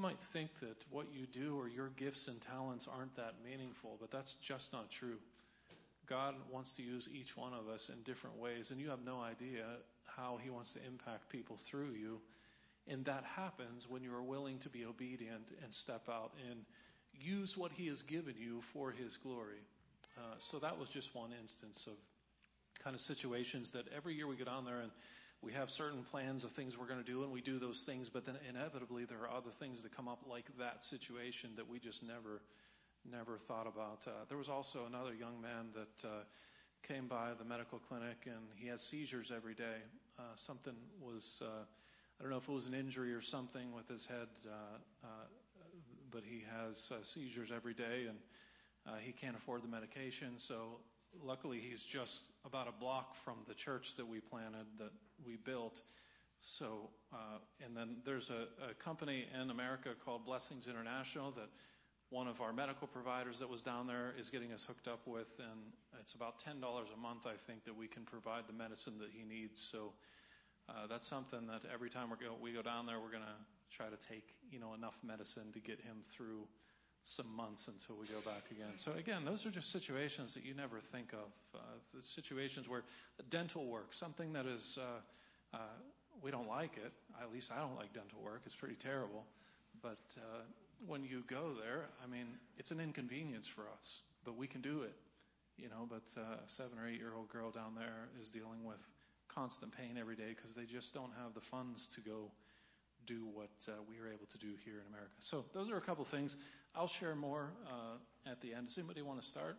might think that what you do or your gifts and talents aren't that meaningful, but that's just not true. God wants to use each one of us in different ways, and you have no idea how he wants to impact people through you. And that happens when you are willing to be obedient and step out and use what he has given you for his glory. So that was just one instance of kind of situations that every year we get on there and we have certain plans of things we're going to do, and we do those things, but then inevitably there are other things that come up like that situation that we just never thought about. There was also another young man that came by the medical clinic, and he has seizures every day. Something was, I don't know if it was an injury or something with his head, but he has seizures every day, and he can't afford the medication. So luckily he's just about a block from the church that we planted, that we built. So, and then there's a company in America called Blessings International that one of our medical providers that was down there is getting us hooked up with, and it's about $10 a month, I think, that we can provide the medicine that he needs. So that's something that every time we go down there, we're going to try to take, enough medicine to get him through some months until we go back again. So again, those are just situations that you never think of. The situations where dental work, something that is, we don't like it. At least I don't like dental work. It's pretty terrible. But when you go there, it's an inconvenience for us, but we can do it, but a 7 or 8 year old girl down there is dealing with constant pain every day because they just don't have the funds to go do what we are able to do here in America. So those are a couple things. I'll share more at the end. Does anybody want to start?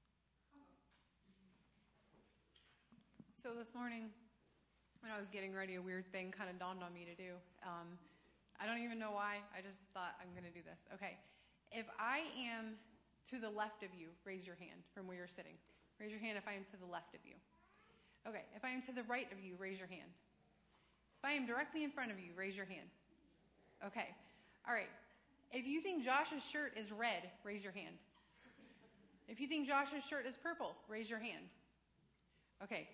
So this morning, when I was getting ready, a weird thing kind of dawned on me to do. I don't even know why. I just thought, I'm going to do this. Okay. If I am to the left of you, raise your hand from where you're sitting. Raise your hand if I am to the left of you. Okay. If I am to the right of you, raise your hand. If I am directly in front of you, raise your hand. Okay. All right. If you think Josh's shirt is red, raise your hand. If you think Josh's shirt is purple, raise your hand. Okay.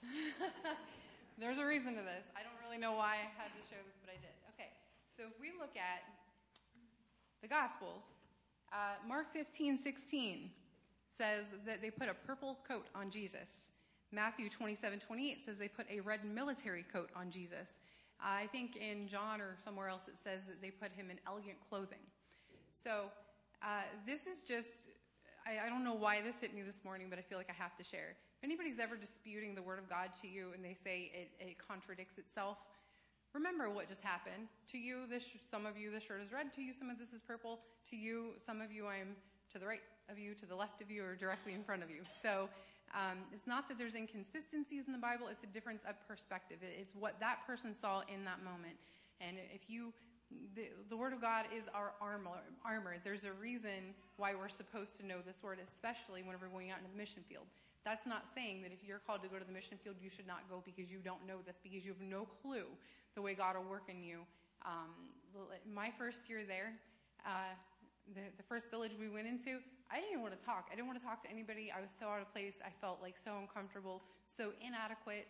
There's a reason to this. I don't really know why I had to show this, but I did. Okay. So if we look at the Gospels, Mark 15:16 says that they put a purple coat on Jesus. Matthew 27:28 says they put a red military coat on Jesus. I think in John or somewhere else it says that they put him in elegant clothing. So this is just, I don't know why this hit me this morning, but I feel like I have to share. If anybody's ever disputing the Word of God to you and they say it contradicts itself, remember what just happened. To you, some of you, this shirt is red. To you, some of this is purple. To you, some of you, I'm to the right of you, to the left of you, or directly in front of you. So it's not that there's inconsistencies in the Bible. It's a difference of perspective. It's what that person saw in that moment. And if you, the Word of God is our armor. There's a reason why we're supposed to know this Word, especially whenever we're going out into the mission field. That's not saying that if you're called to go to the mission field, you should not go because you don't know this, because you have no clue the way God will work in you. My first year there, the first village we went into, I didn't even want to talk. I didn't want to talk to anybody. I was so out of place. I felt like so uncomfortable, so inadequate.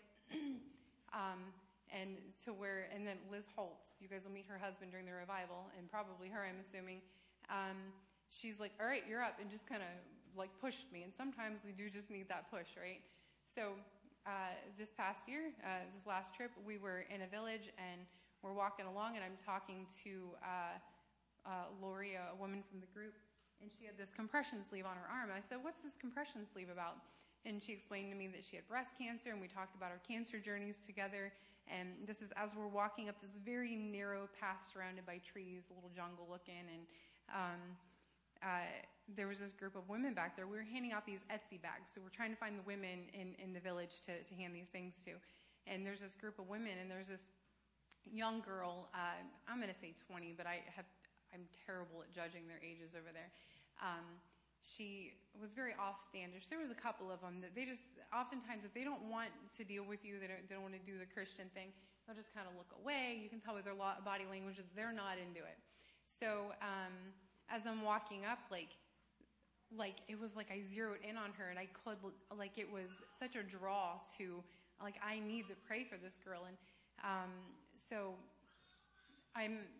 And then Liz Holtz, you guys will meet her husband during the revival, and probably her, I'm assuming. She's like, all right, you're up, and just kind of like pushed me. And sometimes we do just need that push, right? So this past year, this last trip, we were in a village and we're walking along, and I'm talking to Lori, a woman from the group, and she had this compression sleeve on her arm. I said, what's this compression sleeve about? And she explained to me that she had breast cancer, and we talked about our cancer journeys together. And this is as we're walking up this very narrow path surrounded by trees, a little jungle looking, and there was this group of women back there. We were handing out these Etsy bags. So we're trying to find the women in the village to hand these things to. And there's this group of women, and there's this young girl, I'm going to say 20, but I'm terrible at judging their ages over there. She was very off-standish. There was a couple of them that they just, oftentimes, if they don't want to deal with you, they don't want to do the Christian thing, they'll just kind of look away. You can tell with their body language that they're not into it. So as I'm walking up, like it was like I zeroed in on her, and I could, like, it was such a draw to, like, I need to pray for this girl. And so I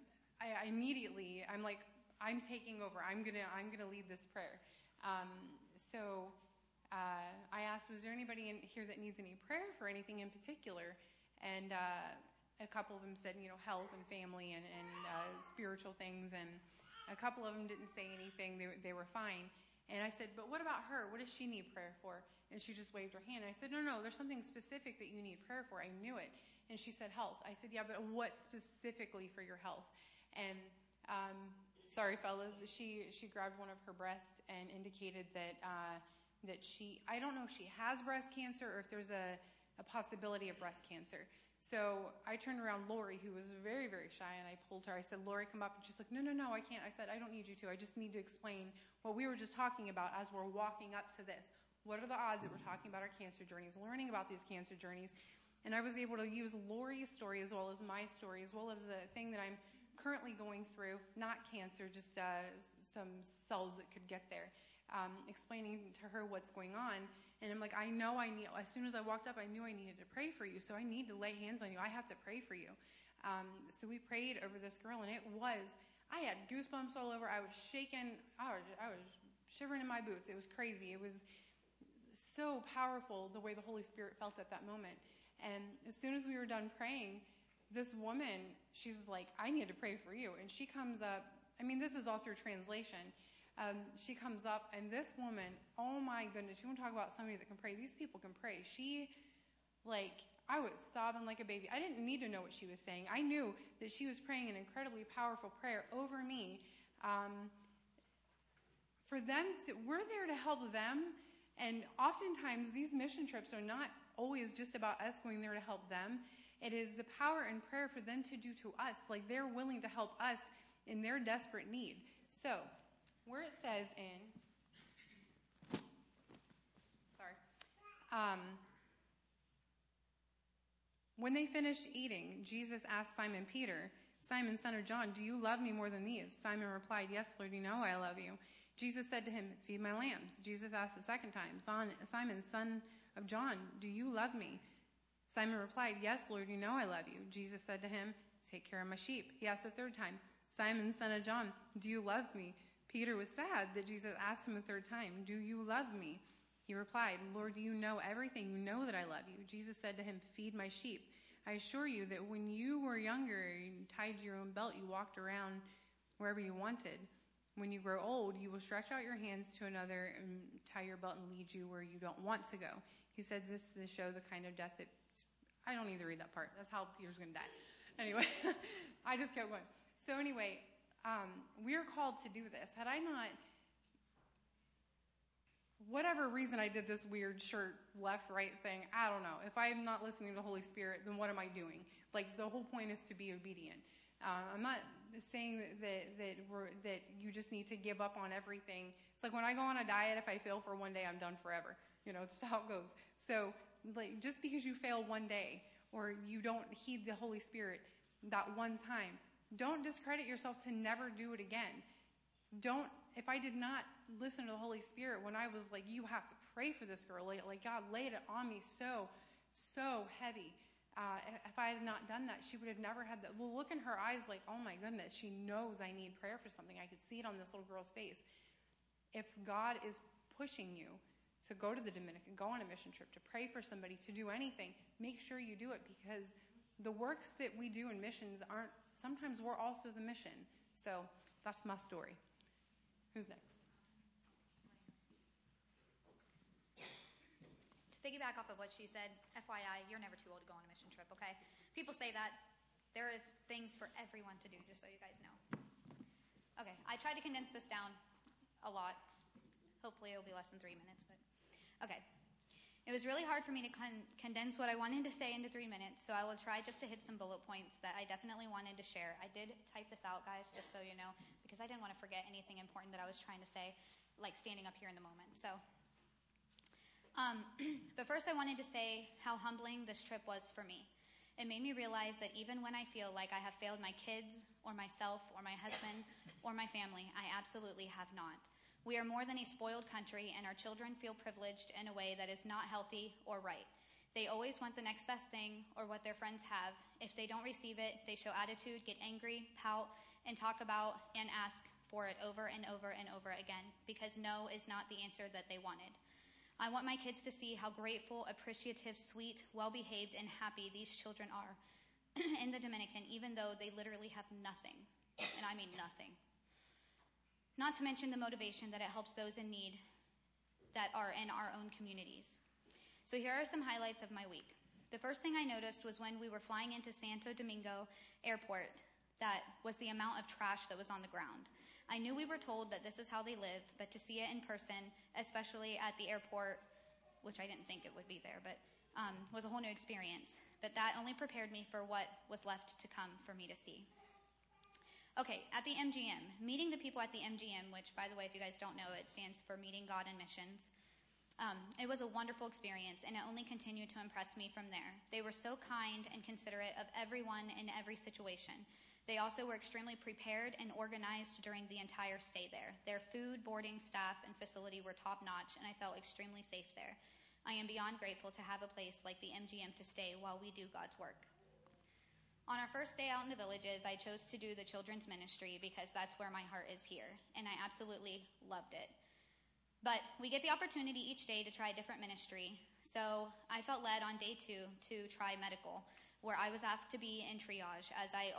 I immediately, I'm like, I'm taking over. I'm gonna lead this prayer. So I asked, was there anybody in here that needs any prayer for anything in particular? And a couple of them said, health and family and spiritual things. And a couple of them didn't say anything. They were fine. And I said, but what about her? What does she need prayer for? And she just waved her hand. I said, no, there's something specific that you need prayer for. I knew it. And she said, health. I said, yeah, but what specifically for your health? And sorry, fellas, she grabbed one of her breasts and indicated that I don't know if she has breast cancer or if there's a possibility of breast cancer. So I turned around Lori, who was very, very shy, and I pulled her. I said, Lori, come up. And she's like, no, I can't. I said, I don't need you to. I just need to explain what we were just talking about as we're walking up to this. What are the odds that we're talking about our cancer journeys, learning about these cancer journeys? And I was able to use Lori's story as well as my story, as well as the thing that I'm currently going through, not cancer, just some cells that could get there, explaining to her what's going on. And I'm like, I know as soon as I walked up, I knew I needed to pray for you. So I need to lay hands on you. I have to pray for you. So we prayed over this girl, and I had goosebumps all over. I was shaking. I was shivering in my boots. It was crazy. It was so powerful the way the Holy Spirit felt at that moment. And as soon as we were done praying, this woman, she's like, I need to pray for you. And she comes up. This is also a translation. She comes up, and this woman, oh my goodness, you want to talk about somebody that can pray. These people can pray. I was sobbing like a baby. I didn't need to know what she was saying. I knew that she was praying an incredibly powerful prayer over me. For them, we're there to help them. And oftentimes, these mission trips are not always just about us going there to help them. It is the power and prayer for them to do to us. Like they're willing to help us in their desperate need. So, where it says when they finished eating, Jesus asked Simon Peter, Simon, son of John, do you love me more than these? Simon replied, yes, Lord, you know I love you. Jesus said to him, feed my lambs. Jesus asked the second time, Simon, son of John, do you love me? Simon replied, yes, Lord, you know I love you. Jesus said to him, take care of my sheep. He asked the third time, Simon, son of John, do you love me? Peter was sad that Jesus asked him a third time, do you love me? He replied, Lord, you know everything. You know that I love you. Jesus said to him, feed my sheep. I assure you that when you were younger, you tied your own belt, you walked around wherever you wanted. When you grow old, you will stretch out your hands to another and tie your belt and lead you where you don't want to go. He said this to show the kind of death that, I don't need to read that part. That's how Peter's going to die. Anyway, I just kept going. So anyway, we're called to do this. Had I not, whatever reason I did this weird shirt, left, right thing, I don't know. If I'm not listening to the Holy Spirit, then what am I doing? Like, the whole point is to be obedient. I'm not saying that you just need to give up on everything. It's like when I go on a diet, if I fail for one day, I'm done forever. It's how it goes. So, like, just because you fail one day or you don't heed the Holy Spirit that one time, don't discredit yourself to never do it again. If I did not listen to the Holy Spirit when I was like, you have to pray for this girl, like God laid it on me so heavy. If I had not done that, she would have never had that. Look in her eyes like, oh my goodness, she knows I need prayer for something. I could see it on this little girl's face. If God is pushing you to go to the Dominican, go on a mission trip, to pray for somebody, to do anything, make sure you do it, because the works that we do in missions sometimes we're also the mission. So that's my story. Who's next? To piggyback off of what she said, FYI, you're never too old to go on a mission trip, okay? People say that. There is things for everyone to do, just so you guys know. Okay, I tried to condense this down a lot. Hopefully it'll be less than 3 minutes, but okay. It was really hard for me to condense what I wanted to say into 3 minutes, so I will try just to hit some bullet points that I definitely wanted to share. I did type this out, guys, just so you know, because I didn't want to forget anything important that I was trying to say, like standing up here in the moment. So, but first I wanted to say how humbling this trip was for me. It made me realize that even when I feel like I have failed my kids or myself or my husband or my family, I absolutely have not. We are more than a spoiled country, and our children feel privileged in a way that is not healthy or right. They always want the next best thing or what their friends have. If they don't receive it, they show attitude, get angry, pout, and talk about and ask for it over and over and over again, because no is not the answer that they wanted. I want my kids to see how grateful, appreciative, sweet, well-behaved, and happy these children are in the Dominican, even though they literally have nothing, and I mean nothing. Not to mention the motivation that it helps those in need that are in our own communities. So here are some highlights of my week. The first thing I noticed was when we were flying into Santo Domingo Airport, that was the amount of trash that was on the ground. I knew we were told that this is how they live, but to see it in person, especially at the airport, which I didn't think it would be there, but was a whole new experience. But that only prepared me for what was left to come for me to see. Okay, at the MGM, meeting the people at the MGM, which, by the way, if you guys don't know, it stands for Meeting God in Missions. It was a wonderful experience, and it only continued to impress me from there. They were so kind and considerate of everyone in every situation. They also were extremely prepared and organized during the entire stay there. Their food, boarding, staff, and facility were top-notch, and I felt extremely safe there. I am beyond grateful to have a place like the MGM to stay while we do God's work. On our first day out in the villages, I chose to do the children's ministry because that's where my heart is here, and I absolutely loved it. But we get the opportunity each day to try a different ministry, so I felt led on day 2 to try medical, where I was asked to be in triage, as I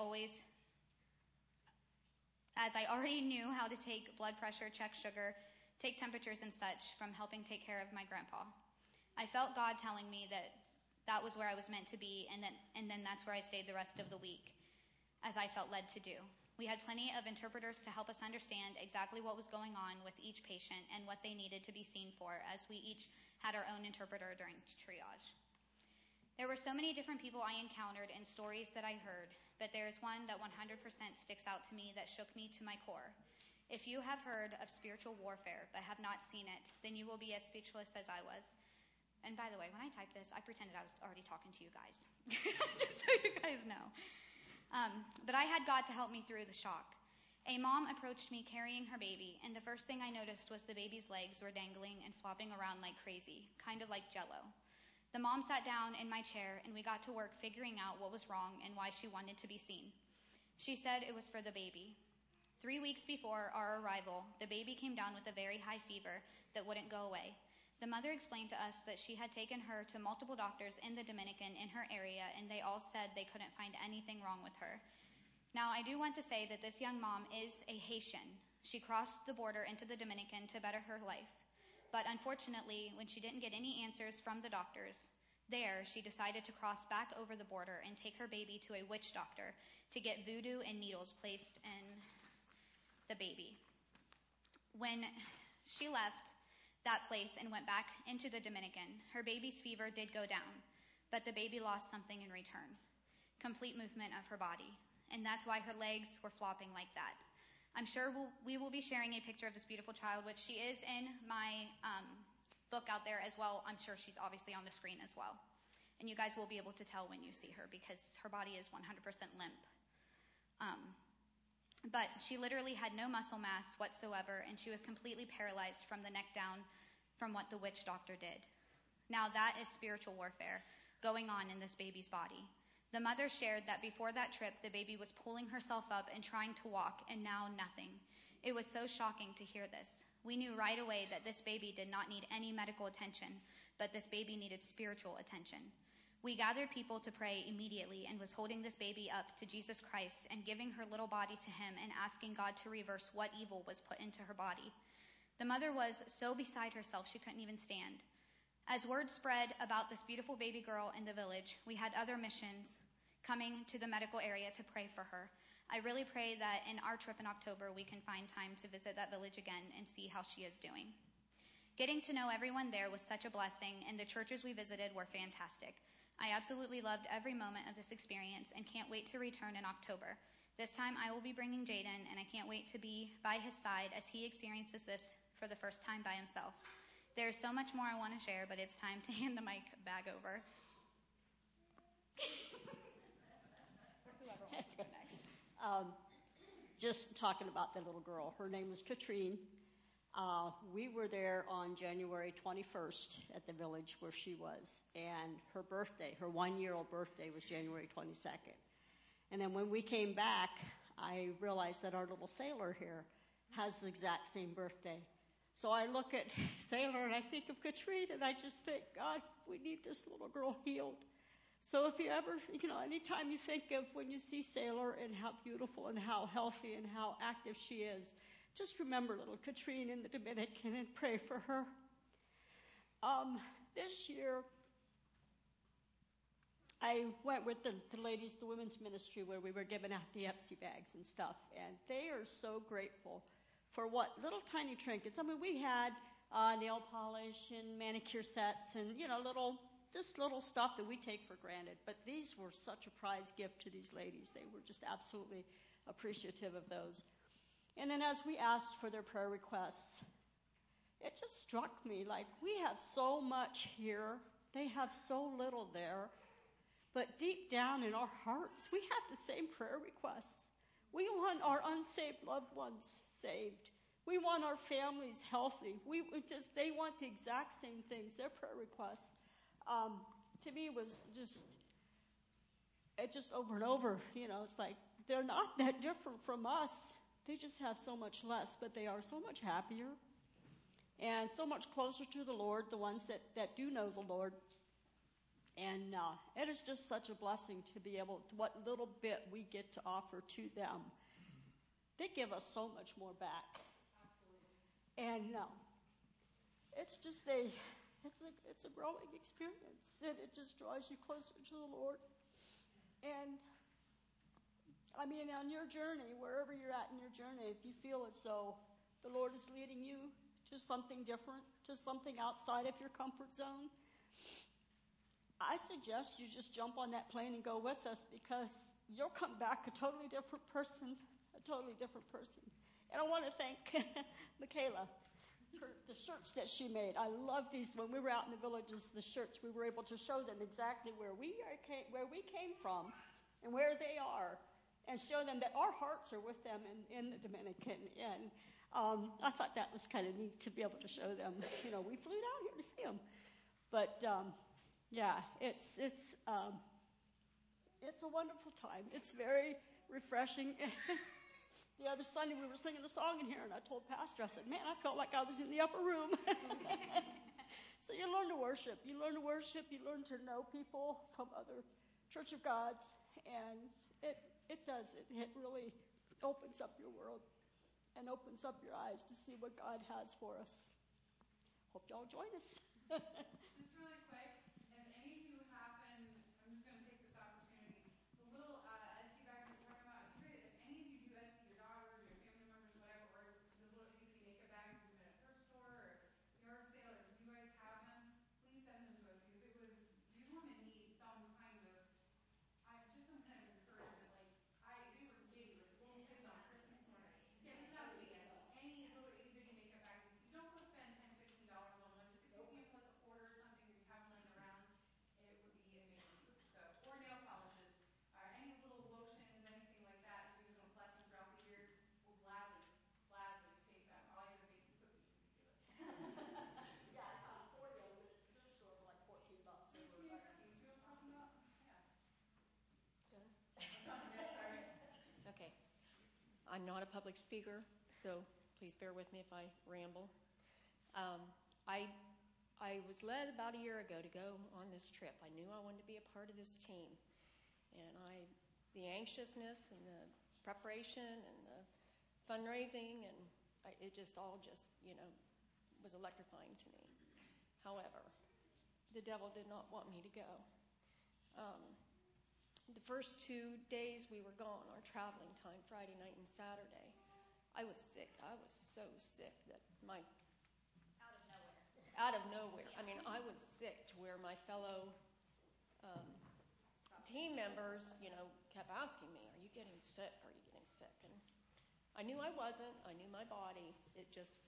already knew how to take blood pressure, check sugar, take temperatures and such from helping take care of my grandpa. I felt God telling me that was where I was meant to be, and then that's where I stayed the rest of the week, as I felt led to do. We had plenty of interpreters to help us understand exactly what was going on with each patient and what they needed to be seen for, as we each had our own interpreter during triage. There were so many different people I encountered and stories that I heard, but there is one that 100% sticks out to me that shook me to my core. If you have heard of spiritual warfare but have not seen it, then you will be as speechless as I was. And by the way, when I typed this, I pretended I was already talking to you guys, just so you guys know. But I had God to help me through the shock. A mom approached me carrying her baby, and the first thing I noticed was the baby's legs were dangling and flopping around like crazy, kind of like Jell-O. The mom sat down in my chair, and we got to work figuring out what was wrong and why she wanted to be seen. She said it was for the baby. 3 weeks before our arrival, the baby came down with a very high fever that wouldn't go away. The mother explained to us that she had taken her to multiple doctors in the Dominican in her area, and they all said they couldn't find anything wrong with her. Now, I do want to say that this young mom is a Haitian. She crossed the border into the Dominican to better her life. But unfortunately, when she didn't get any answers from the doctors there, she decided to cross back over the border and take her baby to a witch doctor to get voodoo and needles placed in the baby. When she left that place and went back into the Dominican, her baby's fever did go down, but the baby lost something in return: complete movement of her body. And that's why her legs were flopping like that. I'm sure we will be sharing a picture of this beautiful child, which she is in my book out there as well. I'm sure she's obviously on the screen as well. And you guys will be able to tell when you see her because her body is 100% limp. But she literally had no muscle mass whatsoever, and she was completely paralyzed from the neck down from what the witch doctor did. Now that is spiritual warfare going on in this baby's body. The mother shared that before that trip, the baby was pulling herself up and trying to walk, and now nothing. It was so shocking to hear this. We knew right away that this baby did not need any medical attention, but this baby needed spiritual attention. We gathered people to pray immediately and was holding this baby up to Jesus Christ and giving her little body to him and asking God to reverse what evil was put into her body. The mother was so beside herself she couldn't even stand. As word spread about this beautiful baby girl in the village, we had other missions coming to the medical area to pray for her. I really pray that in our trip in October we can find time to visit that village again and see how she is doing. Getting to know everyone there was such a blessing, and the churches we visited were fantastic. I absolutely loved every moment of this experience and can't wait to return in October. This time I will be bringing Jaden, and I can't wait to be by his side as he experiences this for the first time by himself. There's so much more I want to share, but it's time to hand the mic back over. Whoever wants to go next. Just talking about the little girl. Her name was Katrine. We were there on January 21st at the village where she was, and her birthday, her 1-year-old birthday, was January 22nd. And then when we came back, I realized that our little Sailor here has the exact same birthday. So I look at Sailor and I think of Katrine, and I just think, God, we need this little girl healed. So if you ever, anytime you think of when you see Sailor and how beautiful and how healthy and how active she is, just remember little Katrine in the Dominican and pray for her. This year, I went with the ladies, the women's ministry, where we were giving out the Epsi bags and stuff, and they are so grateful for what little tiny trinkets. I mean, we had nail polish and manicure sets and, little stuff that we take for granted, but these were such a prized gift to these ladies. They were just absolutely appreciative of those. And then as we asked for their prayer requests, it just struck me like we have so much here. They have so little there. But deep down in our hearts, we have the same prayer requests. We want our unsaved loved ones saved. We want our families healthy. They want the exact same things. Their prayer requests, to me, was just over and over. It's like they're not that different from us. They just have so much less, but they are so much happier and so much closer to the Lord, the ones that do know the Lord. And it is just such a blessing to be able to, what little bit we get to offer to them. They give us so much more back. Absolutely. And it's just it's a growing experience, and it just draws you closer to the Lord. And I mean, on your journey, wherever you're at in your journey, if you feel as though the Lord is leading you to something different, to something outside of your comfort zone, I suggest you just jump on that plane and go with us, because you'll come back a totally different person, And I want to thank Michaela for the shirts that she made. I love these. When we were out in the villages, the shirts, we were able to show them exactly where we came from and where they are, and show them that our hearts are with them in the Dominican. And I thought that was kind of neat to be able to show them. We flew down here to see them. But it's a wonderful time. It's very refreshing. The other Sunday we were singing a song in here, and I told Pastor, I said, man, I felt like I was in the upper room. So you learn to worship. You learn to know people from other Church of Gods, and it does. It really opens up your world and opens up your eyes to see what God has for us. Hope y'all join us. Just really quick, if any of you happen, I'm just going to take this opportunity, the little Etsy bags we're talking about, if any of you do Etsy, your daughter, your family members, whatever, or those little itty bitty makeup bags you've been at her store or yard sale, if you guys have them, please send them to us, because these women need some kind of encouragement. They were giddy with little kids on Christmas morning. Yeah, it's not big. Any little itty bitty makeup bag you see, don't go spend $10, $15 on one. Just if you see them like a quarter or something, or you have them laying around, it would be amazing. So, or nail polishes, any little lotions, anything like that. If you're just going to collect them throughout the year, we'll gladly take them. I'll even make you cookies if you do it. Yeah, I found 40 of them at the thrift store for like $14. See what I'm talking about? Okay. I'm not a public speaker, so please bear with me if I ramble. I was led about a year ago to go on this trip. I knew I wanted to be a part of this team. And the anxiousness and the preparation and the fundraising, and it just all was electrifying to me. However, the devil did not want me to go. The first 2 days we were gone, our traveling time, Friday night and Saturday, I was sick. I was so sick that out of nowhere. I mean, I was sick to where my fellow team members, kept asking me, "Are you getting sick? Are you getting sick?" And I knew I wasn't. I knew my body. I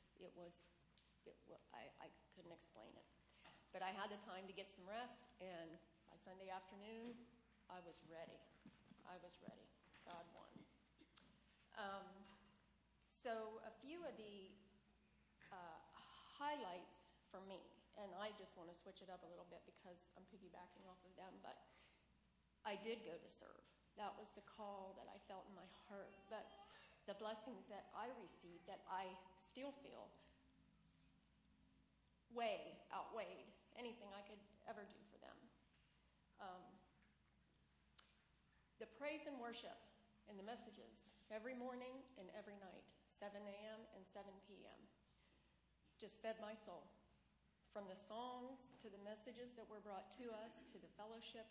couldn't explain it. But I had the time to get some rest, and by Sunday afternoon, I was ready. God won. So a few of the highlights for me, and I just want to switch it up a little bit because I'm piggybacking off of them, but I did go to serve. That was the call that I felt in my heart. But the blessings that I received, that I still feel, way outweighed anything I could ever do for them. The praise and worship and the messages every morning and every night, 7 a.m. and 7 p.m., just fed my soul. From the songs to the messages that were brought to us to the fellowship,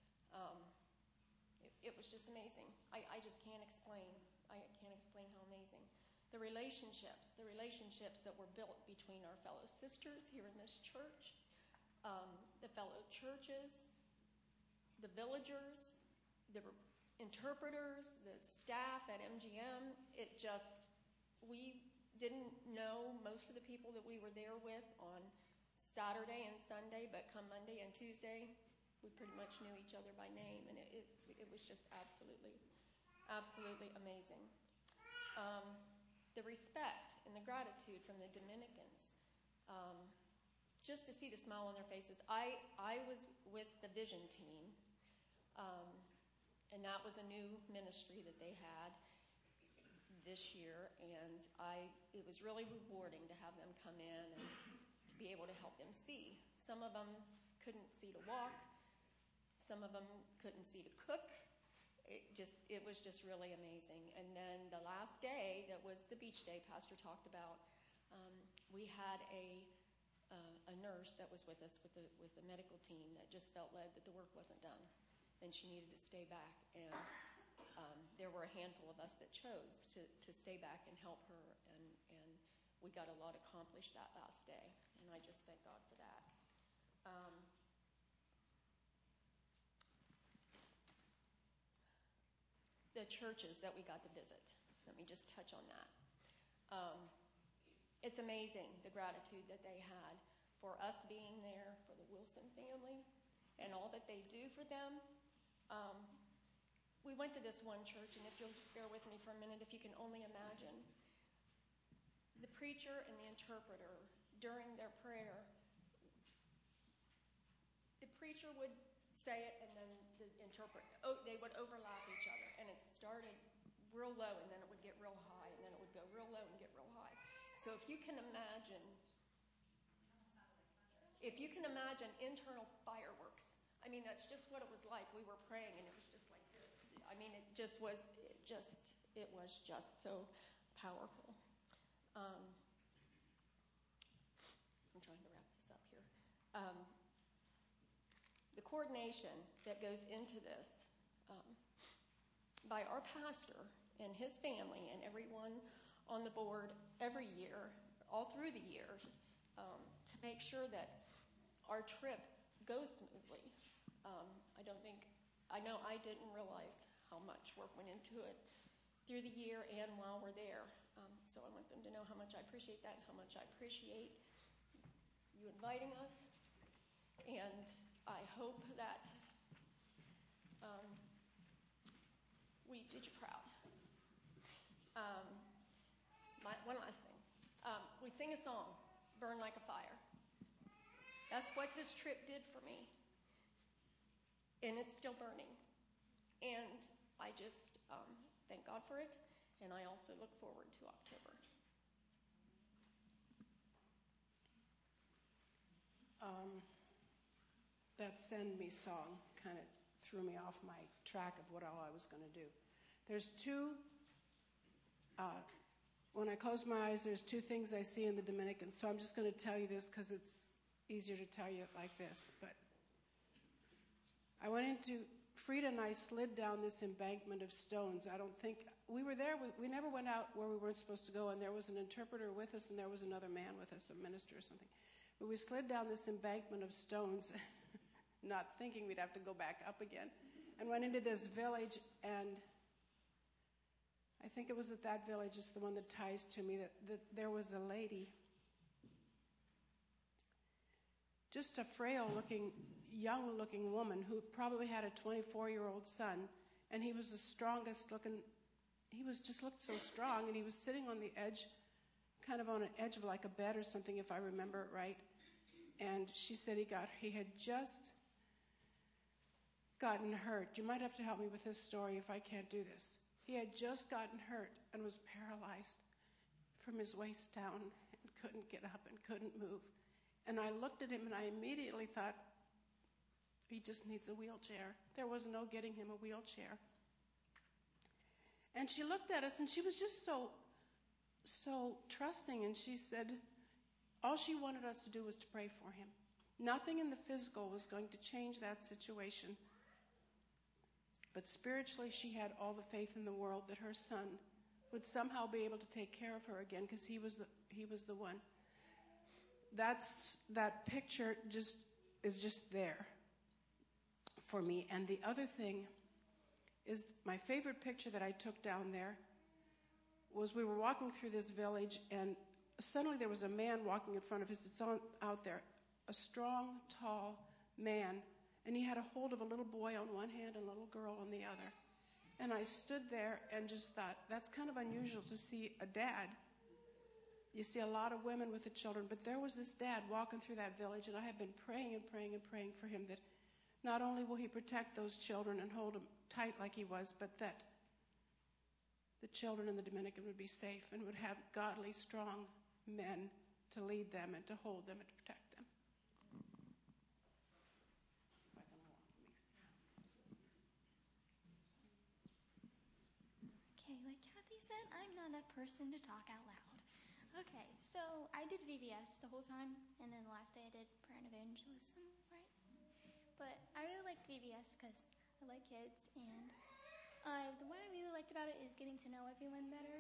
it was just amazing. I just can't explain. I can't explain how amazing. The relationships that were built between our fellow sisters here in this church, the fellow churches, the villagers, the interpreters, the staff at MGM. We didn't know most of the people that we were there with on Saturday and Sunday, but come Monday and Tuesday, we pretty much knew each other by name, and it was just absolutely amazing. The respect and the gratitude from the Dominicans, just to see the smile on their faces. I was with the Vision team, and that was a new ministry that they had this year, and it was really rewarding to have them come in and to be able to help them see. Some of them couldn't see to walk. Some of them couldn't see to cook. It was just really amazing. And then the last day, that was the beach day Pastor talked about, we had a nurse that was with us with the medical team that just felt led that the work wasn't done, and she needed to stay back. And there were a handful of us that chose to stay back and help her, and we got a lot accomplished that last day, and I just thank God for that. The churches that we got to visit, let me just touch on that. It's amazing the gratitude that they had for us being there, for the Wilson family, and all that they do for them. We went to this one church, and if you'll just bear with me for a minute, if you can only imagine, the preacher and the interpreter, during their prayer, the preacher would say it, and then the interpreter, they would overlap each other, and it started real low, and then it would get real high, and then it would go real low and get real high. So if you can imagine internal fireworks, I mean, that's just what it was like. We were praying, and it was just like this. I mean, it was just so powerful. I'm trying to wrap this up here. The coordination that goes into this by our pastor and his family and everyone on the board every year, all through the years, to make sure that our trip goes smoothly. I know I didn't realize how much work went into it through the year and while we're there. So I want them to know how much I appreciate that and how much I appreciate you inviting us. And I hope that we did you proud. One last thing. We sing a song, Burn Like a Fire. That's what this trip did for me. And it's still burning. And I just thank God for it. And I also look forward to October. That Send Me song kind of threw me off my track of what all I was going to do. There's when I close my eyes, there's two things I see in the Dominican. So I'm just going to tell you this because it's easier to tell you it like this. But I went into, Frida and I slid down this embankment of stones. I don't think, we were there, we never went out where we weren't supposed to go, and there was an interpreter with us, and there was another man with us, a minister or something. But we slid down this embankment of stones, not thinking we'd have to go back up again, and went into this village, and I think it was at that village, it's the one that ties to me, that there was a lady, just a frail-looking, young-looking woman who probably had a 24-year-old son, and he was the strongest looking, he just looked so strong, and he was sitting on the edge, kind of on an edge of like a bed or something, if I remember it right. And she said he had just gotten hurt. You might have to help me with this story if I can't do this. He had just gotten hurt and was paralyzed from his waist down and couldn't get up and couldn't move. And I looked at him and I immediately thought, he just needs a wheelchair. There was no getting him a wheelchair. And she looked at us and she was just so trusting, and she said all she wanted us to do was to pray for him. Nothing in the physical was going to change that situation. But spiritually, she had all the faith in the world that her son would somehow be able to take care of her again, because he was the one. That picture is just there for me. And the other thing is, my favorite picture that I took down there was we were walking through this village, and suddenly there was a man walking in front of us. It's out there, a strong, tall man, and he had a hold of a little boy on one hand and a little girl on the other. And I stood there and just thought, that's kind of unusual to see a dad. You see a lot of women with the children, but there was this dad walking through that village, and I have been praying and praying and praying for him that not only will he protect those children and hold them tight like he was, but that the children in the Dominican would be safe and would have godly, strong men to lead them and to hold them and to protect them. Okay, like Kathy said, I'm not a person to talk out loud. Okay, so I did VBS the whole time, and then the last day I did prayer and evangelism, right? But I really liked VBS because I like kids, and the what I really liked about it is getting to know everyone better.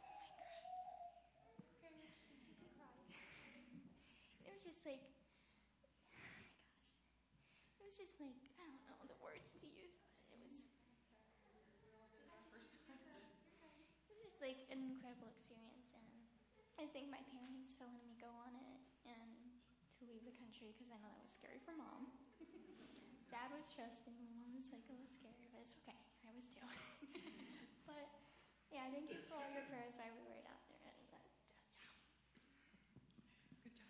It was just like, oh my gosh, it was just like, I don't know the words to use, but it was just like an incredible experience, and I think my parents fell letting me go on it and to leave the country because I know that was scary for Mom. Dad was trusting, Mom was like a little scary, but it's okay. I was too. But yeah, thank you for all your prayers while we were out there, and yeah. Good job.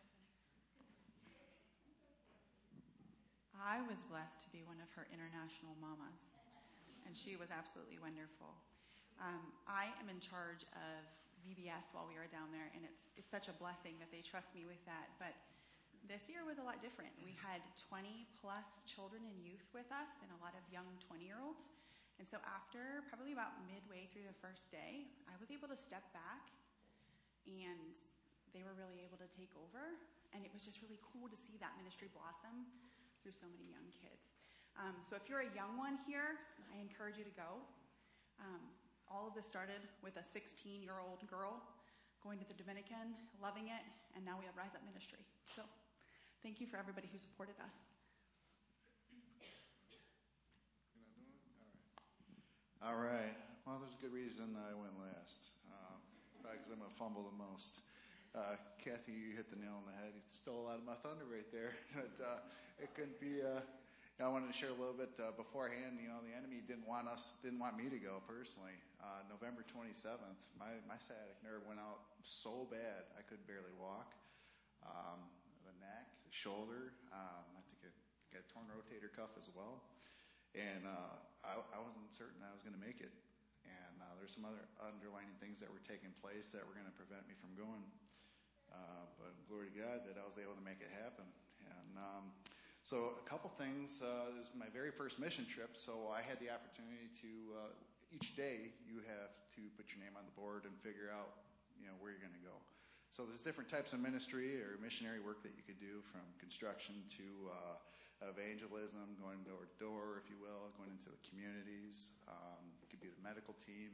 I was blessed to be one of her international mamas, and she was absolutely wonderful. I am in charge of VBS while we are down there, and it's such a blessing that they trust me with that. But this year was a lot different. We had 20 plus children and youth with us, and a lot of young 20-year-olds. And so after probably about midway through the first day, I was able to step back, and they were really able to take over. And it was just really cool to see that ministry blossom through so many young kids. So if you're a young one here, I encourage you to go. All of this started with a 16-year-old girl going to the Dominican, loving it, and now we have Rise Up Ministry. So thank you for everybody who supported us. All right. Well, there's a good reason I went last. Probably because I'm going to fumble the most. Kathy, you hit the nail on the head. You stole a lot of my thunder right there. But it couldn't be. I wanted to share a little bit beforehand. You know, the enemy didn't want me to go personally. November 27th, my sciatic nerve went out so bad I could barely walk. The neck, the shoulder. I think I got a torn rotator cuff as well. And I wasn't certain I was going to make it. And there's some other underlining things that were taking place that were going to prevent me from going. But glory to God that I was able to make it happen. And so a couple things. This is my very first mission trip, so I had the opportunity to, each day you have to put your name on the board and figure out, where you're going to go. So there's different types of ministry or missionary work that you could do, from construction to evangelism, going door to door, if you will, going into the communities. It could be the medical team.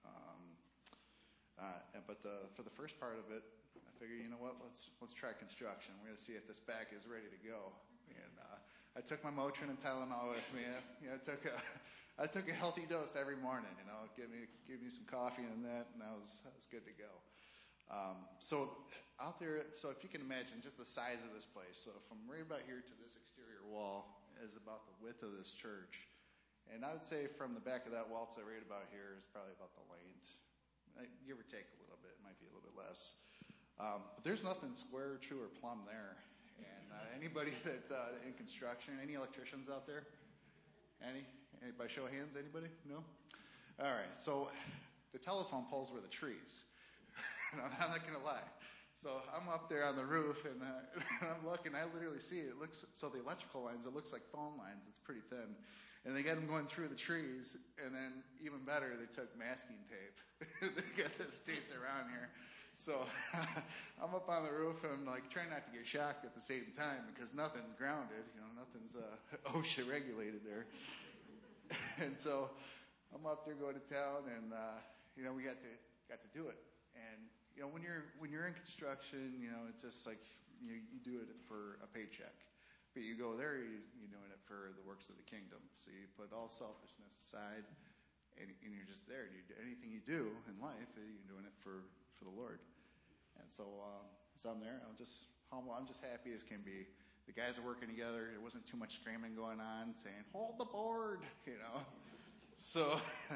But for the first part of it, I figured, you know what, let's try construction. We're going to see if this back is ready to go. And I took my Motrin and Tylenol with me. I took a healthy dose every morning. Give me some coffee and that, and I was good to go. So out there, so if you can imagine just the size of this place. So from right about here to this exterior wall is about the width of this church. And I would say from the back of that wall to right about here is probably about the length, give or take a little bit. It might be a little bit less. But there's nothing square, true, or plumb there. And anybody that in construction, any electricians out there? Any? By show of hands, anybody? No? All right, so the telephone poles were the trees. I'm not going to lie. So I'm up there on the roof, and I'm looking. I literally see it. So the electrical lines, it looks like phone lines. It's pretty thin. And they got them going through the trees, and then even better, they took masking tape. They got this taped around here. So I'm up on the roof, and I'm like trying not to get shocked at the same time because nothing's grounded. Nothing's OSHA regulated there. And so I'm up there going to town, and we got to do it. And when you're in construction, it's just like you do it for a paycheck, but you go there, you're doing it for the works of the kingdom. So you put all selfishness aside, and you're just there. Anything you do in life, you're doing it for the Lord. And so I'm there. I'm just humble. I'm just happy as can be. The guys are working together. There wasn't too much screaming going on, saying "Hold the board," So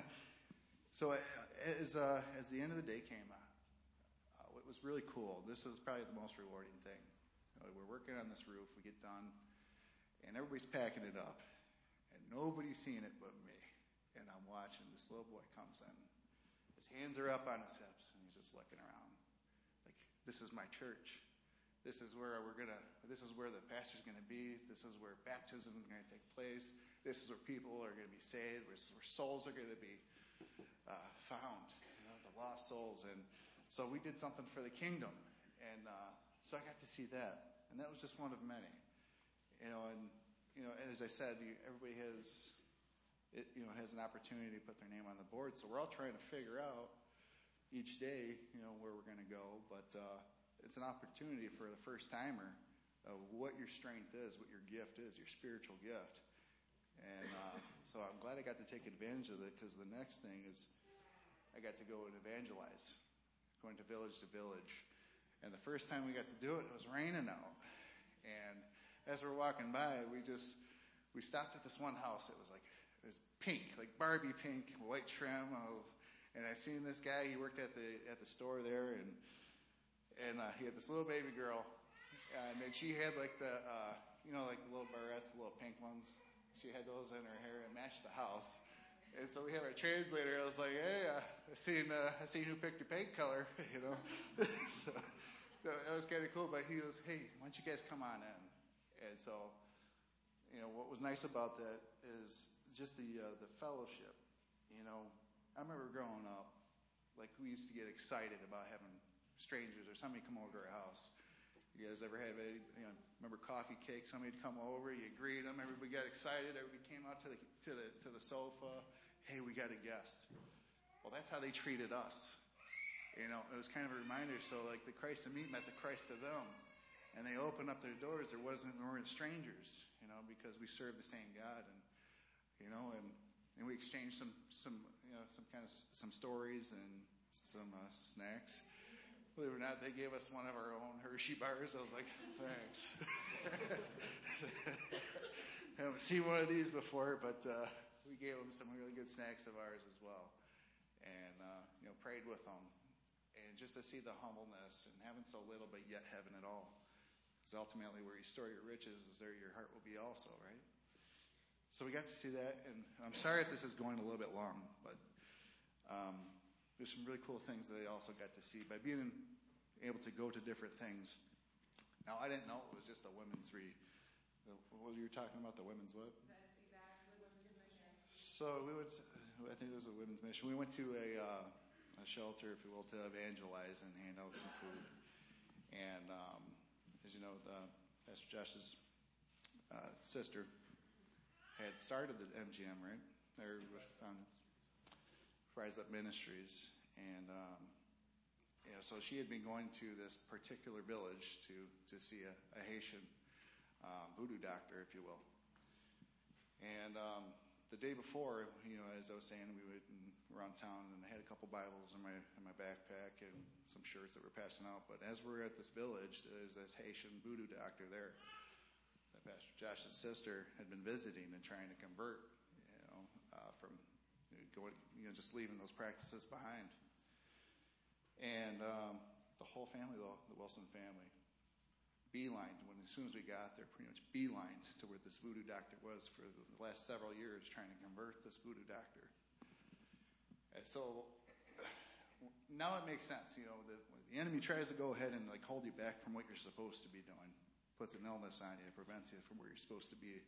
as the end of the day came on, it was really cool. This is probably the most rewarding thing. We're working on this roof. We get done, and everybody's packing it up, and nobody's seeing it but me. And I'm watching. This little boy comes in. His hands are up on his hips, and he's just looking around. Like, this is my church. This is where this is where the pastor's going to be. This is where baptism is going to take place. This is where people are going to be saved. Where souls are going to be found, the lost souls. And so we did something for the kingdom. And so I got to see that. And that was just one of many. As I said, everybody has an opportunity to put their name on the board. So we're all trying to figure out each day, where we're going to go. But it's an opportunity for the first timer of what your strength is, what your gift is, your spiritual gift. And so I'm glad I got to take advantage of it, because the next thing is I got to go and evangelize, going to village. And the first time we got to do it, it was raining out. And as we're walking by, we stopped at this one house. It was pink, like Barbie pink, white trim. And I seen this guy. He worked at the store there, and he had this little baby girl, and then she had like the like the little barrettes, the little pink ones. She had those in her hair and matched the house. And so we had our translator. I was like, "Hey, I seen who picked your paint color," so that was kind of cool. But he was, "Hey, why don't you guys come on in?" And so, what was nice about that is just the fellowship. I remember growing up, like we used to get excited about having strangers or somebody come over to our house. You guys ever have any? Remember coffee cake? Somebody'd come over, you greet them, everybody got excited, everybody came out to the sofa. Hey, we got a guest. Well, that's how they treated us. It was kind of a reminder. So like the Christ of me met the Christ of them, and they opened up their doors. We weren't strangers, because we served the same God, and we exchanged some stories and some snacks. Believe it or not, they gave us one of our own Hershey bars. I was like, thanks. I haven't seen one of these before, but we gave them some really good snacks of ours as well. And, prayed with them. And just to see the humbleness and having so little but yet having it all. Because ultimately where you store your riches is there your heart will be also, right? So we got to see that. And I'm sorry if this is going a little bit long, but there's some really cool things that I also got to see by being able to go to different things. Now, I didn't know it was just a women's what were you talking about, the women's what? So I think it was a women's mission. We went to a shelter, if you will, to evangelize and hand out some food. And as you know, Pastor Josh's sister had started the MGM, right? Or founded Rise Up Ministries, and so she had been going to this particular village to see a Haitian voodoo doctor, if you will. And the day before, as I was saying, we went around town, and I had a couple Bibles in my backpack and some shirts that were passing out. But as we're at this village, there's this Haitian voodoo doctor there that Pastor Josh's sister had been visiting and trying to convert, from going, just leaving those practices behind. And the whole family, the Wilson family, beelined as soon as we got there, pretty much beelined to where this voodoo doctor was for the last several years, trying to convert this voodoo doctor. And so now it makes sense. You know, the enemy tries to go ahead and like hold you back from what you're supposed to be doing, puts an illness on you, prevents you from where you're supposed to be.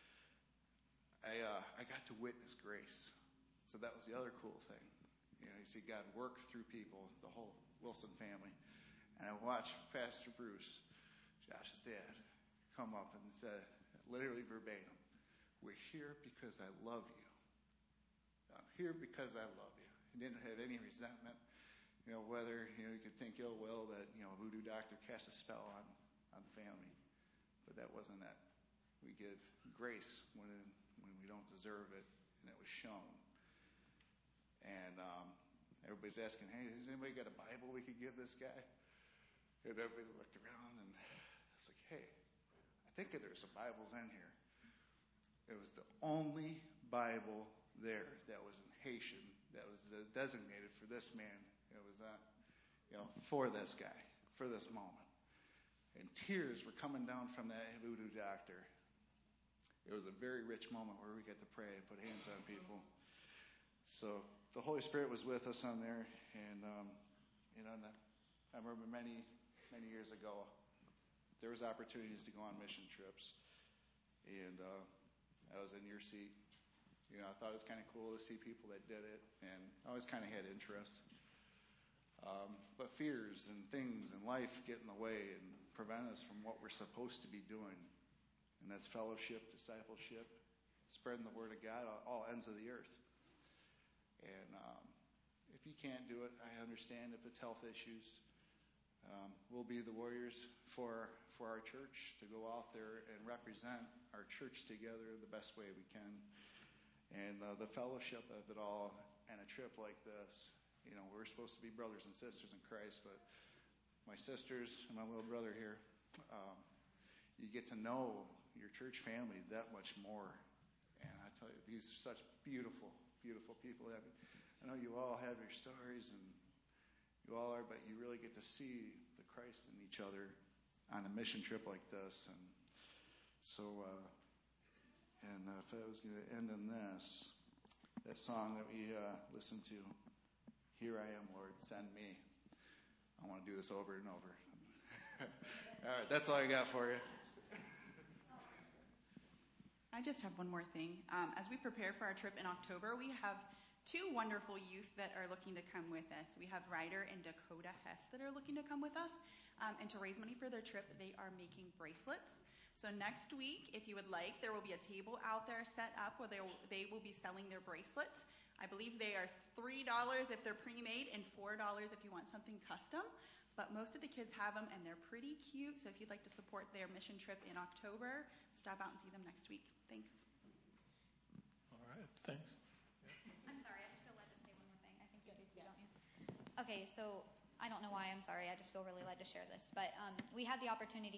I got to witness grace, so that was the other cool thing. You know, you see God work through people, the whole Wilson family, and I watched Pastor Bruce, Josh's dad, come up and said, literally verbatim, "We're here because I love you. I'm here because I love you." He didn't have any resentment. You know, whether you could think ill will that a voodoo doctor cast a spell on the family, but that wasn't it. We give grace when we don't deserve it, and it was shown. And everybody's asking, "Hey, has anybody got a Bible we could give this guy?" And everybody looked around, and it's like, "Hey, I think there's some Bibles in here." It was the only Bible there that was in Haitian that was designated for this man. It was, for this guy, for this moment. And tears were coming down from that voodoo doctor. It was a very rich moment where we get to pray and put hands on people. So the Holy Spirit was with us on there, and I remember many years ago, there was opportunities to go on mission trips, and I was in your seat. I thought it was kind of cool to see people that did it, and I always kind of had interest. But fears and things in life get in the way and prevent us from what we're supposed to be doing, and that's fellowship, discipleship, spreading the word of God all ends of the earth. And if you can't do it, I understand if it's health issues. We'll be the warriors for our church to go out there and represent our church together the best way we can. And the fellowship of it all, and a trip like this, we're supposed to be brothers and sisters in Christ, but my sisters and my little brother here, you get to know your church family that much more. And I tell you, these are such beautiful, beautiful people. I know you all have your stories, and you all are, but you really get to see the Christ in each other on a mission trip like this. And so, if I was going to end in this, that song that we listened to, "Here I Am, Lord, Send Me." I want to do this over and over. All right, that's all I got for you. I just have one more thing. As we prepare for our trip in October, we have two wonderful youth that are looking to come with us. We have Ryder and Dakota Hess that are looking to come with us. And to raise money for their trip, they are making bracelets. So next week, if you would like, there will be a table out there set up where they will be selling their bracelets. I believe they are $3 if they're pre-made and $4 if you want something custom. But most of the kids have them, and they're pretty cute. So if you'd like to support their mission trip in October, stop out and see them next week. Thanks. All right, thanks. I'm sorry, I just feel led to say one more thing. I think you do too, don't you? Okay, so I don't know why I'm sorry. I just feel really led to share this. But we had the opportunity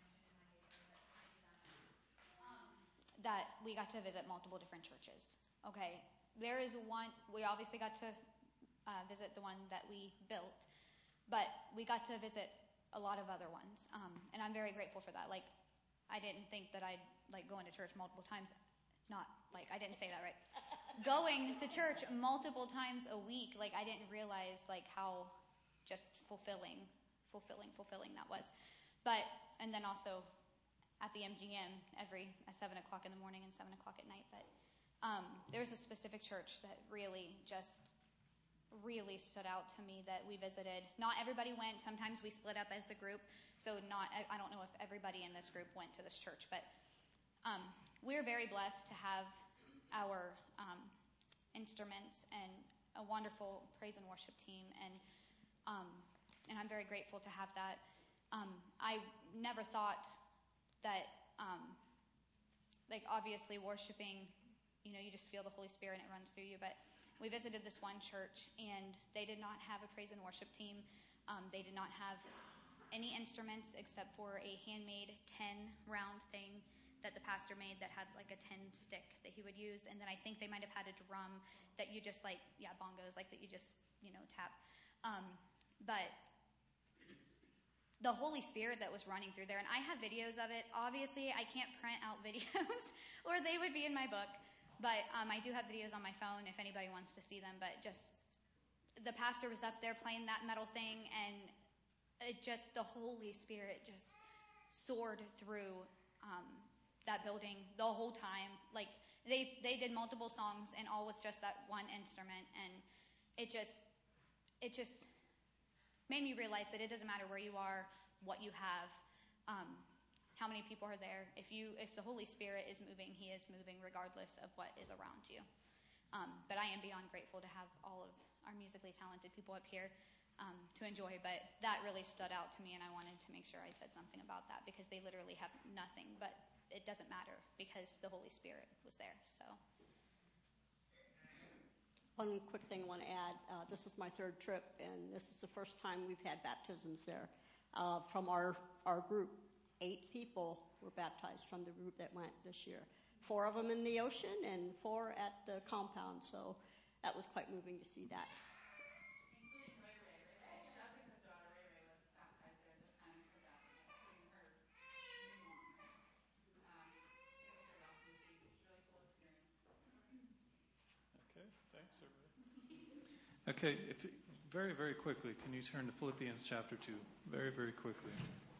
that we got to visit multiple different churches. Okay, there is one, we obviously got to visit the one that we built, but we got to visit a lot of other ones. And I'm very grateful for that. Like, I didn't think that I'd like going to church multiple times. Not like, I didn't say that right. Going to church multiple times a week, like I didn't realize like how just fulfilling that was. But, and then also at the MGM at 7 o'clock in the morning and 7 o'clock at night. But there's a specific church that really stood out to me that we visited. Not everybody went. Sometimes we split up as the group. So I don't know if everybody in this group went to this church, but we're very blessed to have our instruments and a wonderful praise and worship team. And I'm very grateful to have that. I never thought that, like obviously worshiping, you just feel the Holy Spirit and it runs through you. But we visited this one church and they did not have a praise and worship team. They did not have any instruments except for a handmade 10-round thing that the pastor made that had like a 10 stick that he would use. And then I think they might have had a drum that you just bongos, like that you just, tap. But the Holy Spirit that was running through there. And I have videos of it. Obviously, I can't print out videos or they would be in my book. But I do have videos on my phone if anybody wants to see them. But just the pastor was up there playing that metal thing, and the Holy Spirit just soared through that building the whole time. Like they did multiple songs and all with just that one instrument, and it just made me realize that it doesn't matter where you are, what you have, how many people are there. If the Holy Spirit is moving, He is moving regardless of what is around you. But I am beyond grateful to have all of our musically talented people up here to enjoy. But that really stood out to me, and I wanted to make sure I said something about that, because they literally have nothing. But it doesn't matter because the Holy Spirit was there. So. One quick thing I want to add. This is my third trip, and this is the first time we've had baptisms there. From our group, 8 people were baptized from the group that went this year. 4 of them in the ocean and 4 at the compound. So that was quite moving to see that. Including Ray Ray. Jessica's daughter, Ray Ray, was baptized there this time for baptism, putting her name on. It was really awesome to see. It was a really cool experience. Okay, thanks, everybody. Okay, very, very quickly, can you turn to Philippians chapter 2? Very, very quickly.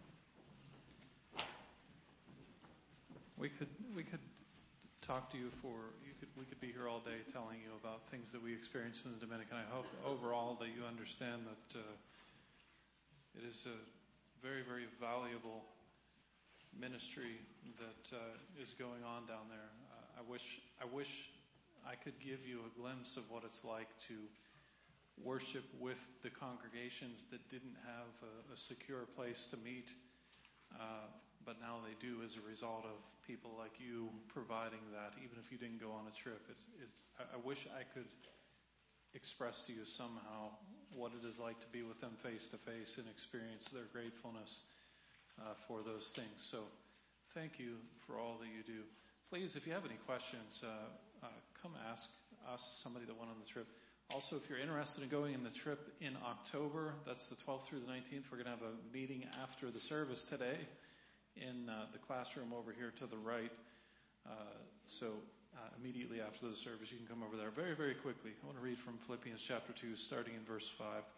We could talk to you we could be here all day telling you about things that we experienced in the Dominican. I hope overall that you understand that it is a very, very valuable ministry that is going on down there. I wish I could give you a glimpse of what it's like to worship with the congregations that didn't have a secure place to meet. But now they do as a result of people like you providing that, even if you didn't go on a trip. I wish I could express to you somehow what it is like to be with them face to face and experience their gratefulness for those things. So thank you for all that you do. Please, if you have any questions, come ask us, somebody that went on the trip. Also, if you're interested in going in the trip in October, that's the 12th through the 19th, we're going to have a meeting after the service today in the classroom over here to the right. So immediately after the service, you can come over there. Very, very quickly, I want to read from Philippians chapter 2, starting in verse 5. It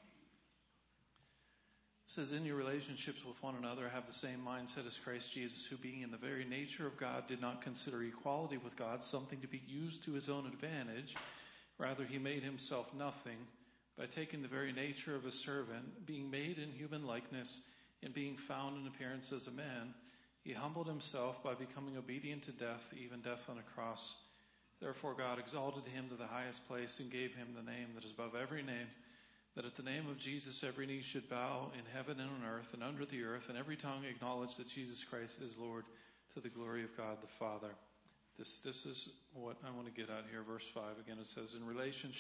says, "In your relationships with one another, have the same mindset as Christ Jesus, who being in the very nature of God, did not consider equality with God something to be used to his own advantage. Rather, he made himself nothing by taking the very nature of a servant, being made in human likeness, and being found in appearance as a man. He humbled himself by becoming obedient to death, even death on a cross. Therefore God exalted him to the highest place and gave him the name that is above every name, that at the name of Jesus every knee should bow in heaven and on earth and under the earth, and every tongue acknowledge that Jesus Christ is Lord, to the glory of God the Father." This is what I want to get at here. Verse 5 again, it says, in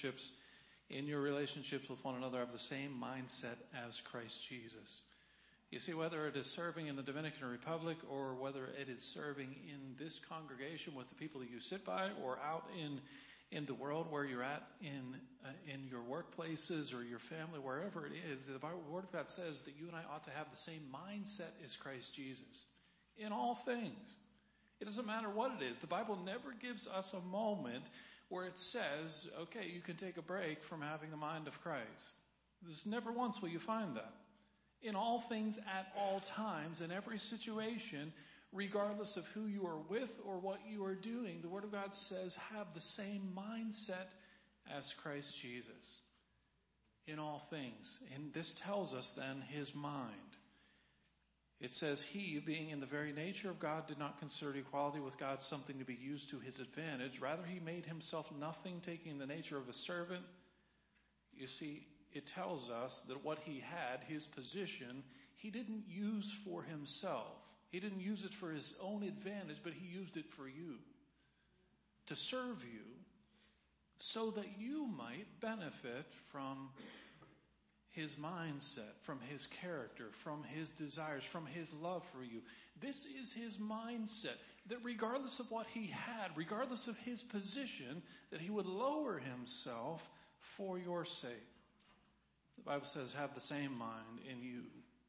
your relationships with one another, have the same mindset as Christ Jesus. You see, whether it is serving in the Dominican Republic or whether it is serving in this congregation with the people that you sit by, or out in the world where you're at, in your workplaces or your family, wherever it is, the Word of God says that you and I ought to have the same mindset as Christ Jesus in all things. It doesn't matter what it is. The Bible never gives us a moment where it says, okay, you can take a break from having the mind of Christ. There's never once will you find that. In all things, at all times, in every situation, regardless of who you are with or what you are doing, the Word of God says, have the same mindset as Christ Jesus in all things. And this tells us then his mind. It says, he, being in the very nature of God, did not consider equality with God something to be used to his advantage. Rather, he made himself nothing, taking the nature of a servant. You see, it tells us that what he had, his position, he didn't use for himself. He didn't use it for his own advantage, but he used it for you, to serve you, so that you might benefit from his mindset, from his character, from his desires, from his love for you. This is his mindset, that regardless of what he had, regardless of his position, that he would lower himself for your sake. The Bible says, have the same mind in you, in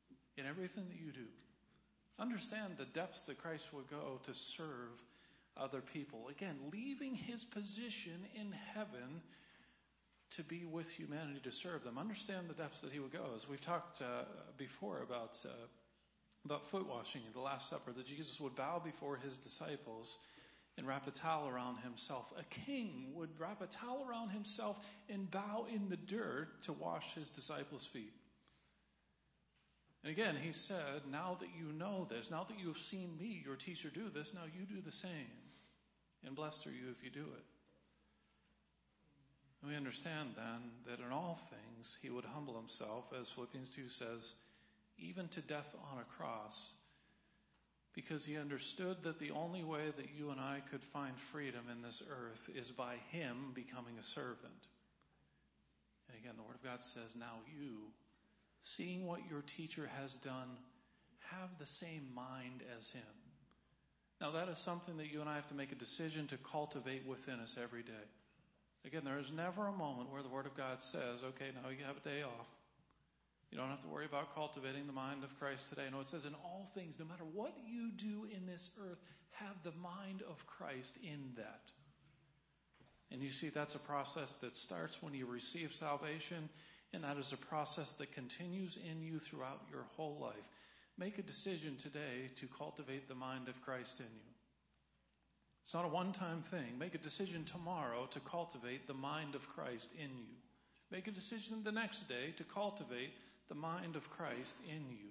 everything that you do. Understand the depths that Christ would go to serve other people. Again, leaving his position in heaven to be with humanity, to serve them. Understand the depths that he would go. As we've talked before about foot washing at the Last Supper, that Jesus would bow before his disciples and wrap a towel around himself. A king would wrap a towel around himself and bow in the dirt to wash his disciples' feet. And again, he said, now that you know this, now that you have seen me, your teacher, do this, now you do the same. And blessed are you if you do it. And we understand then that in all things he would humble himself, as Philippians 2 says, even to death on a cross, because he understood that the only way that you and I could find freedom in this earth is by him becoming a servant. And again, the Word of God says, now you, seeing what your teacher has done, have the same mind as him. Now that is something that you and I have to make a decision to cultivate within us every day. Again, there is never a moment where the Word of God says, okay, now you have a day off. You don't have to worry about cultivating the mind of Christ today. No, it says in all things, no matter what you do in this earth, have the mind of Christ in that. And you see, that's a process that starts when you receive salvation, and that is a process that continues in you throughout your whole life. Make a decision today to cultivate the mind of Christ in you. It's not a one-time thing. Make a decision tomorrow to cultivate the mind of Christ in you. Make a decision the next day to cultivate the mind of Christ in you.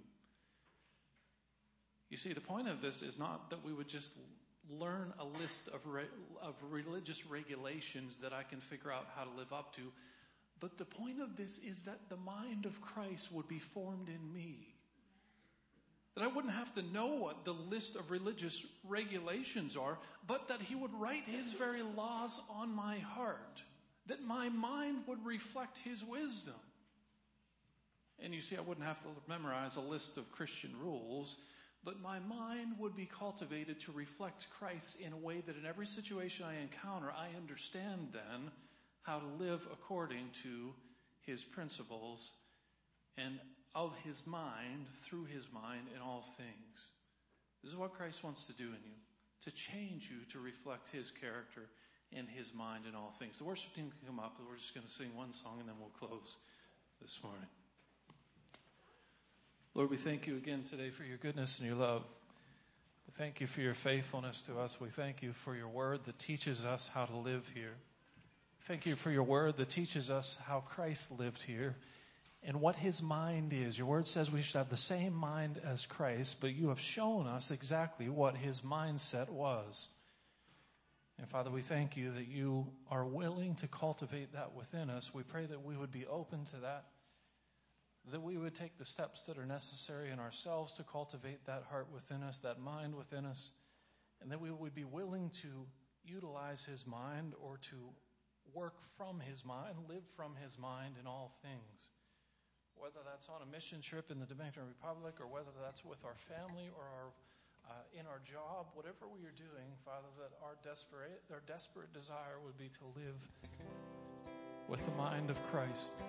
You see, the point of this is not that we would just learn a list of religious regulations that I can figure out how to live up to, but the point of this is that the mind of Christ would be formed in me. That I wouldn't have to know what the list of religious regulations are, but that he would write his very laws on my heart. That my mind would reflect his wisdom. And you see, I wouldn't have to memorize a list of Christian rules, but my mind would be cultivated to reflect Christ in a way that in every situation I encounter, I understand then how to live according to his principles and of his mind, through his mind in all things. This is what Christ wants to do in you, to change you to reflect his character and his mind in all things. The worship team can come up, and we're just going to sing one song, and then we'll close this morning. Lord, we thank you again today for your goodness and your love. We thank you for your faithfulness to us. We thank you for your word that teaches us how to live here. Thank you for your word that teaches us how Christ lived here and what his mind is. Your word says we should have the same mind as Christ, but you have shown us exactly what his mindset was. And Father, we thank you that you are willing to cultivate that within us. We pray that we would be open to that we would take the steps that are necessary in ourselves to cultivate that heart within us, that mind within us, and that we would be willing to utilize his mind or to work from his mind, live from his mind in all things. Whether that's on a mission trip in the Dominican Republic or whether that's with our family or in our job, whatever we are doing, Father, that our desperate desire would be to live with the mind of Christ.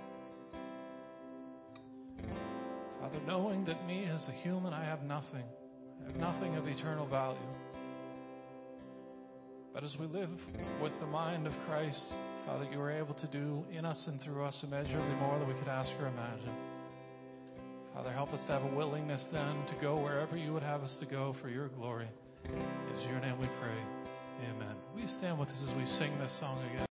Father, knowing that me as a human, I have nothing of eternal value. But as we live with the mind of Christ, Father, you are able to do in us and through us immeasurably more than we could ask or imagine. Father, help us to have a willingness then to go wherever you would have us to go for your glory. It is your name we pray. Amen. Will you stand with us as we sing this song again?